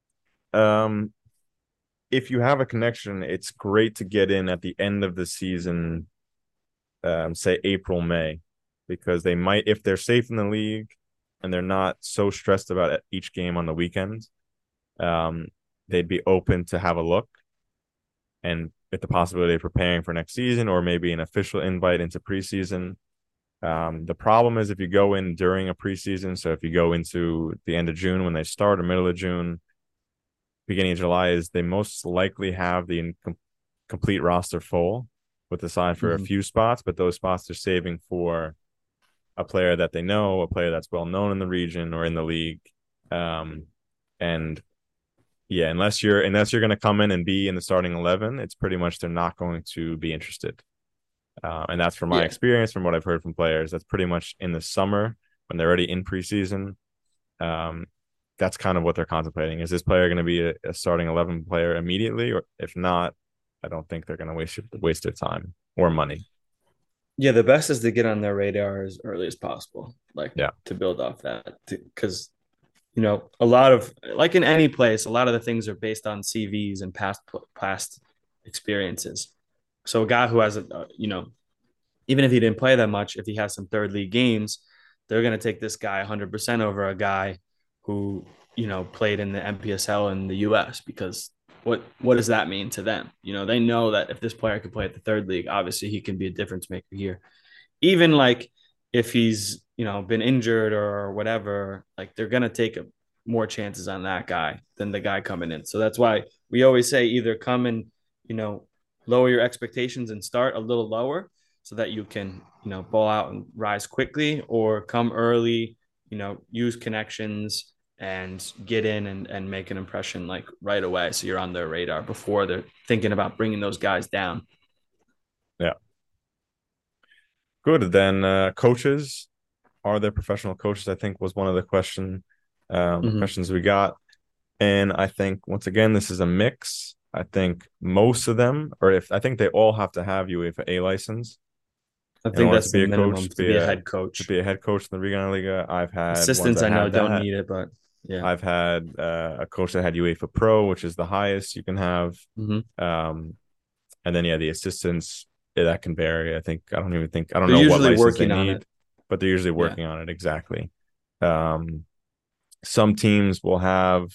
if you have a connection, it's great to get in at the end of the season, say April, May, because they might, if they're safe in the league and they're not so stressed about each game on the weekend, they'd be open to have a look. And with the possibility of preparing for next season or maybe an official invite into preseason. The problem is if you go in during a preseason, so if you go into the end of June when they start or middle of June, beginning of July, is they most likely have the complete roster full with aside for a few spots, but those spots are saving for a player that they know, a player that's well known in the region or in the league. And yeah, unless you're going to come in and be in the starting 11, it's pretty much they're not going to be interested. And that's from my experience, from what I've heard from players. That's pretty much in the summer when they're already in preseason. that's kind of what they're contemplating. Is this player going to be a starting 11 player immediately, or if not, I don't think they're going to waste their time or money. Yeah, the best is to get on their radar as early as possible, like Yeah, to build off that, because a lot of, like in any place, a lot of the things are based on CVs and past experiences. So a guy who has even if he didn't play that much, if he has some third league games, they're going to take this guy 100% over a guy who, played in the NPSL in the US, because what does that mean to them? They know that if this player could play at the third league, obviously he can be a difference maker here. Even like if he's, been injured or whatever, like they're going to take more chances on that guy than the guy coming in. So that's why we always say either come and, lower your expectations and start a little lower so that you can, ball out and rise quickly, or come early, use connections and get in and make an impression like right away. So you're on their radar before they're thinking about bringing those guys down. yeah. Good. Then coaches, are there professional coaches? I think was one of the questions we got. And I think once again, this is a mix. I think most of them, or if I think they all have to have UEFA A license. I think that's the minimum to be a head coach. To be a head coach in the Regionalliga. I've had assistants I know don't need it, but yeah. I've had a coach that had UEFA Pro, which is the highest you can have. And then the assistants, that can vary. I don't know what license they need, but they're usually working on it. Exactly. Some teams will have,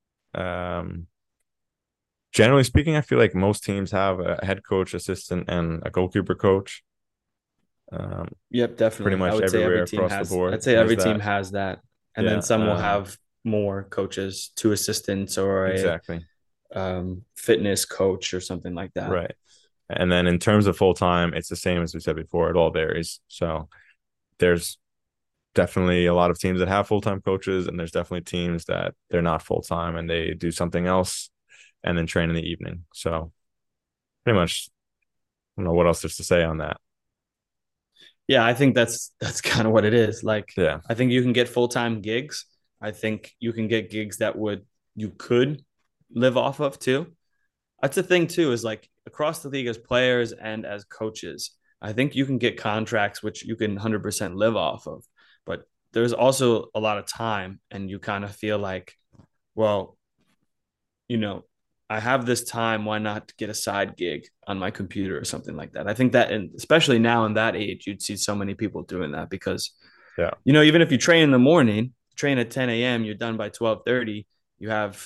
generally speaking, I feel like most teams have a head coach, assistant, and a goalkeeper coach. Yep, definitely. Pretty much everywhere across the board. I'd say every team has that. And then some will have more coaches, 2 assistants, or exactly fitness coach or something like that. Right. And then in terms of full-time, it's the same as we said before. It all varies. So there's definitely a lot of teams that have full-time coaches, and there's definitely teams that they're not full-time and they do something else and then train in the evening. So pretty much, I don't know what else there's to say on that. Yeah, I think that's kind of what it is. Like, yeah, I think you can get full-time gigs. I think you can get gigs that you could live off of too. That's the thing too, is like across the league as players and as coaches, I think you can get contracts which you can 100% live off of. But there's also a lot of time, and you kind of feel like, well, I have this time, why not get a side gig on my computer or something like that? I think that, and especially now in that age, you'd see so many people doing that because, even if you train in the morning, train at 10 a.m., you're done by 12:30, you have,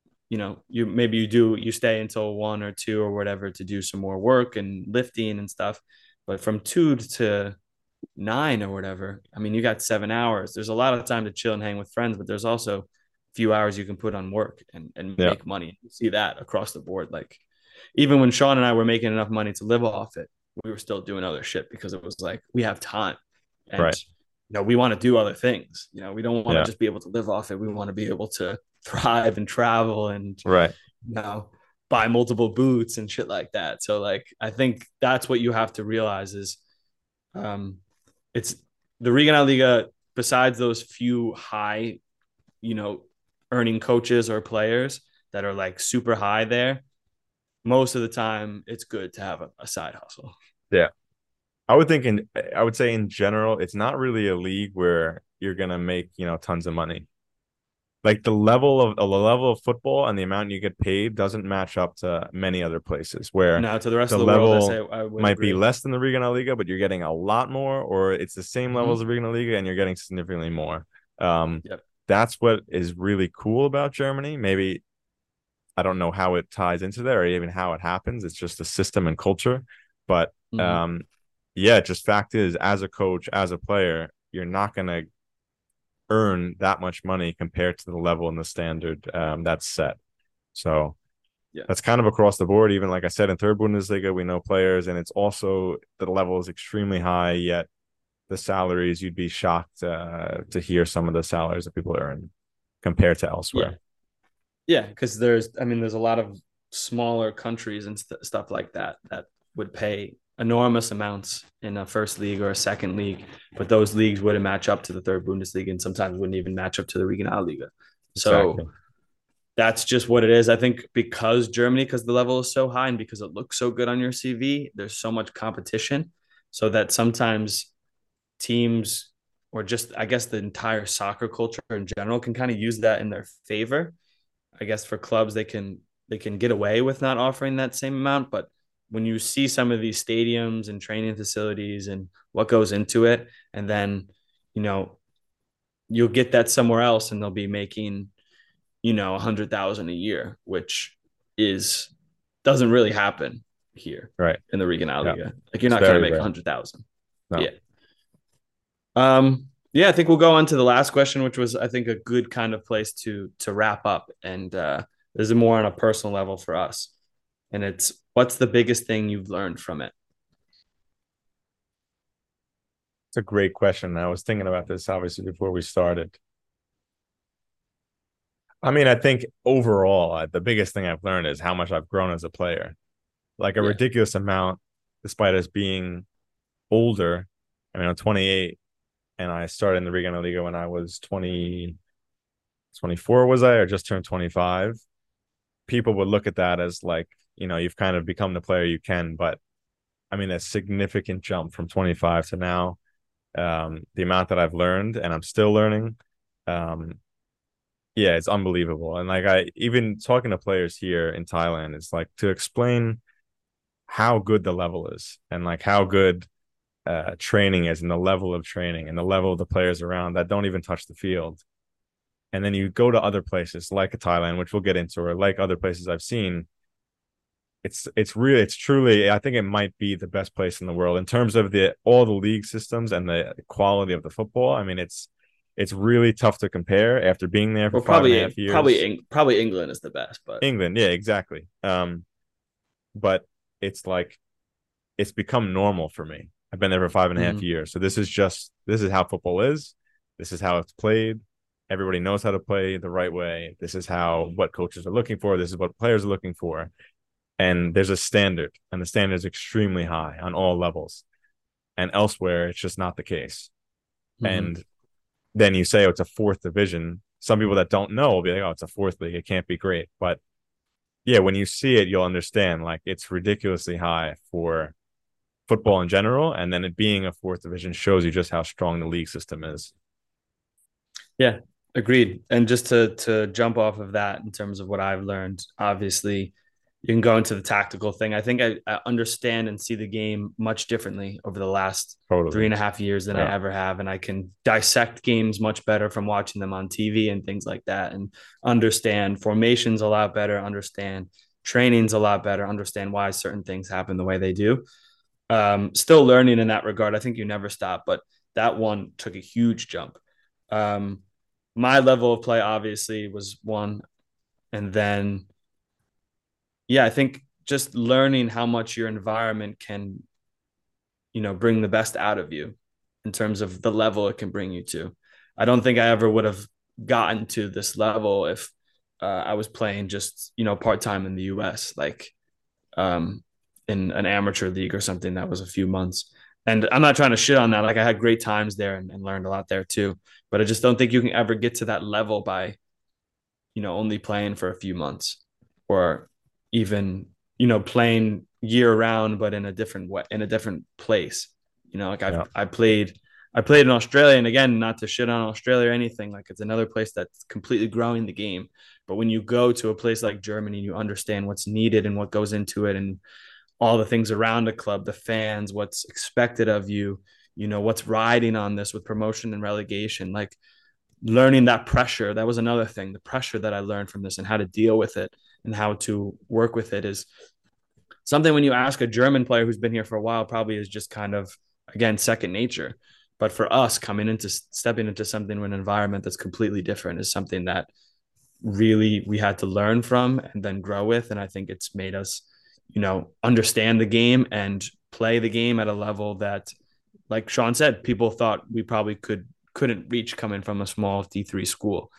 you stay until 1 or 2 or whatever to do some more work and lifting and stuff. But from 2 to 9 or whatever, I mean, you got 7 hours. There's a lot of time to chill and hang with friends, but there's also few hours you can put on work and make money. You see that across the board. Like, even when Sean and I were making enough money to live off it, we were still doing other shit because it was like, we have time, and we want to do other things. We don't want to just be able to live off it. We want to be able to thrive and travel and buy multiple boots and shit like that. So like, I think that's what you have to realize is it's the Regionalliga, besides those few high earning coaches or players that are like super high there, most of the time it's good to have a side hustle. Yeah. I would say in general, it's not really a league where you're going to make, tons of money. Like the level of football and the amount you get paid doesn't match up to many other places where to the rest of the level world, I might be less than the Regionalliga, but you're getting a lot more, or it's the same level as the Regionalliga and you're getting significantly more. That's what is really cool about Germany. Maybe I don't know how it ties into there or even how it happens. It's just the system and culture. But just fact is, as a coach, as a player, you're not going to earn that much money compared to the level and the standard that's set. So that's kind of across the board. Even like I said, in third Bundesliga, we know players, and it's also the level is extremely high, yet the salaries, you'd be shocked to hear some of the salaries that people earn compared to elsewhere. Yeah, because there's a lot of smaller countries and stuff like that would pay enormous amounts in a first league or a second league, but those leagues wouldn't match up to the third Bundesliga, and sometimes wouldn't even match up to the Regionalliga. So that's just what it is. I think because Germany, because the level is so high and because it looks so good on your CV, there's so much competition. So that sometimes teams, or just, I guess, the entire soccer culture in general, can kind of use that in their favor. I guess for clubs, they can get away with not offering that same amount. But when you see some of these stadiums and training facilities and what goes into it, and then, you know, you'll get that somewhere else and they'll be making, 100,000 a year, which is doesn't really happen here Right. in the Regionalliga. Yeah. Like, you're not going to make 100,000. No. Yeah. Yeah, I think we'll go on to the last question, which was, I think, a good kind of place to wrap up. And this is more on a personal level for us. And it's, what's the biggest thing you've learned from it? It's a great question. I was thinking about this obviously before we started. I mean, I think overall, the biggest thing I've learned is how much I've grown as a player. Like a ridiculous amount, despite us being older. I mean, I'm 28 and I started in the Regionalliga when I was 24, was I, or just turned 25. People would look at that as like, you've kind of become the player you can. But I mean, a significant jump from 25 to now. The amount that I've learned and I'm still learning. Yeah, it's unbelievable. And like, I even talking to players here in Thailand, it's like to explain how good the level is and like how good training is and the level of training and the level of the players around that don't even touch the field. And then you go to other places like Thailand, which we'll get into, or like other places I've seen. It's truly, I think it might be the best place in the world in terms of all the league systems and the quality of the football. I mean, it's really tough to compare after being there for 5.5 years. Probably England is the best, but England, yeah, exactly. But it's like, it's become normal for me. I've been there for 5.5 years. So this is how football is. This is how it's played. Everybody knows how to play the right way. This is what coaches are looking for. This is what players are looking for. And there's a standard, and the standard is extremely high on all levels. And elsewhere, it's just not the case. And then you say, it's a fourth division. Some people that don't know will be like, oh, it's a fourth league. It can't be great. But yeah, when you see it, you'll understand, like, it's ridiculously high for football in general. And then it being a fourth division shows you just how strong the league system is. Yeah, agreed. And just to jump off of that in terms of what I've learned, obviously, you can go into the tactical thing. I think I understand and see the game much differently over the last 3.5 years than I ever have. And I can dissect games much better from watching them on TV and things like that, and understand formations a lot better, understand trainings a lot better, understand why certain things happen the way they do. Still learning in that regard. I think you never stop, but that one took a huge jump. My level of play obviously was one. And then, yeah, I think just learning how much your environment can, bring the best out of you in terms of the level it can bring you to. I don't think I ever would have gotten to this level if I was playing just, part-time in the US, like in an amateur league or something that was a few months. And I'm not trying to shit on that. Like, I had great times there and learned a lot there too. But I just don't think you can ever get to that level by, only playing for a few months, or even, playing year round, but in a different way, in a different place. I played in Australia, and again, not to shit on Australia or anything, like, it's another place that's completely growing the game. But when you go to a place like Germany, you understand what's needed and what goes into it, and all the things around a club, the fans, what's expected of you, what's riding on this with promotion and relegation, like learning that pressure. That was another thing, the pressure that I learned from this and how to deal with it and how to work with it is something, when you ask a German player who's been here for a while, probably is just kind of, again, second nature. But for us, stepping into something, an environment that's completely different, is something that really we had to learn from and then grow with. And I think it's made us, understand the game and play the game at a level that, like Sean said, people thought we probably couldn't reach coming from a small D3 school,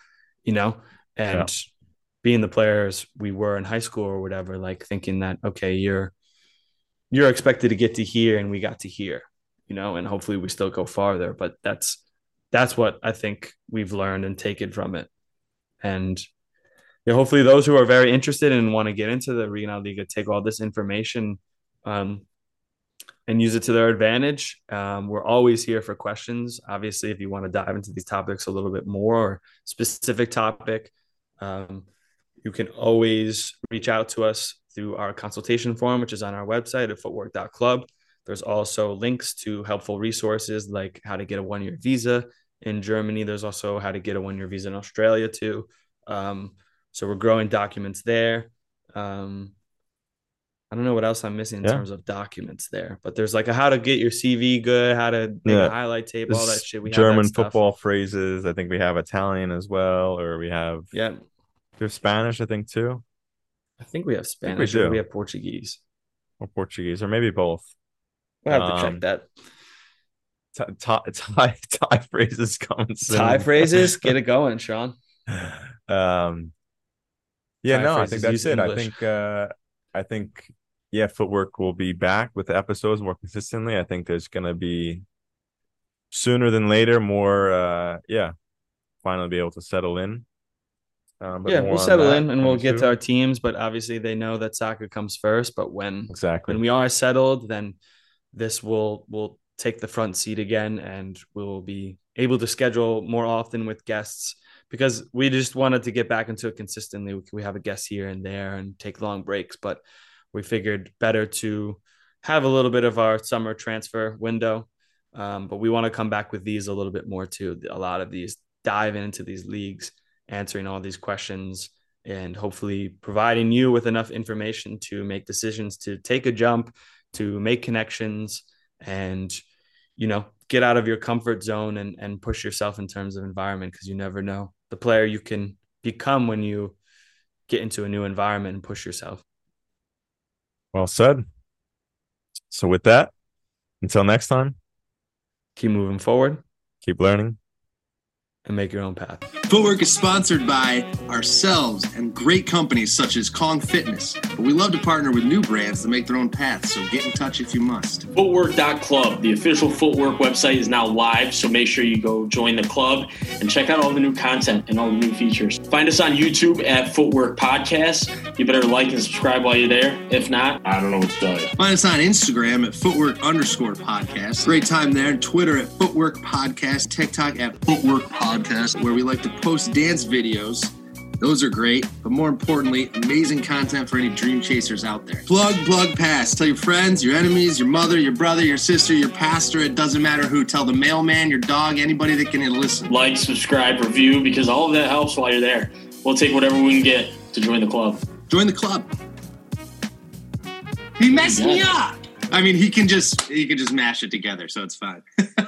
and being the players we were in high school or whatever, like thinking that, okay, you're expected to get to here, and we got to here, and hopefully we still go farther. But that's what I think we've learned and taken from it. And hopefully those who are very interested and want to get into the Regionalliga take all this information and use it to their advantage. We're always here for questions. Obviously, if you want to dive into these topics a little bit more or specific topic, you can always reach out to us through our consultation form, which is on our website at footwork.club. There's also links to helpful resources like how to get a 1-year visa in Germany. There's also how to get a 1-year visa in Australia too. So we're growing documents there. I don't know what else I'm missing in terms of documents there, but there's like a how to get your CV good, how to make a highlight tape, all that shit. We German have that football phrases. I think we have Italian as well, or we have there's Spanish, I think too. I think we have Spanish. We have Portuguese. Or Portuguese, or maybe both. We'll have to check that. Thai phrases coming soon. Thai phrases, get it going, Sean. I think that's it. I think Footwork will be back with the episodes more consistently. I think there's gonna be sooner than later more finally be able to settle in. We'll settle in and we'll get to our teams, but obviously they know that soccer comes first. But when we are settled, then this will take the front seat again, and we'll be able to schedule more often with guests, because we just wanted to get back into it consistently. We have a guest here and there and take long breaks, but we figured better to have a little bit of our summer transfer window. But we want to come back with these a little bit more too. A lot of these, dive into these leagues, answering all these questions, and hopefully providing you with enough information to make decisions, to take a jump, to make connections, and, get out of your comfort zone and push yourself in terms of environment, because you never know the player you can become when you get into a new environment and push yourself. Well said. So with that, until next time, keep moving forward, keep learning, and make your own path. Footwork is sponsored by ourselves and great companies such as Kong Fitness. But we love to partner with new brands to make their own paths, so get in touch if you must. Footwork.club, the official Footwork website, is now live, so make sure you go join the club and check out all the new content and all the new features. Find us on YouTube at Footwork Podcast. You better like and subscribe while you're there. If not, I don't know what to tell you. Find us on Instagram at Footwork_podcast. Great time there. Twitter at Footwork Podcast. TikTok at Footwork Podcast, where we like to post dance videos. Those are great, but more importantly, amazing content for any dream chasers out there. Plug, pass. Tell your friends, your enemies, your mother, your brother, your sister, your pastor. It doesn't matter who. Tell the mailman, your dog, anybody that can listen. Like, subscribe, review, because all of that helps while you're there. We'll take whatever we can get to join the club. Join the club. He messed me up. I mean, he can just mash it together, so it's fine.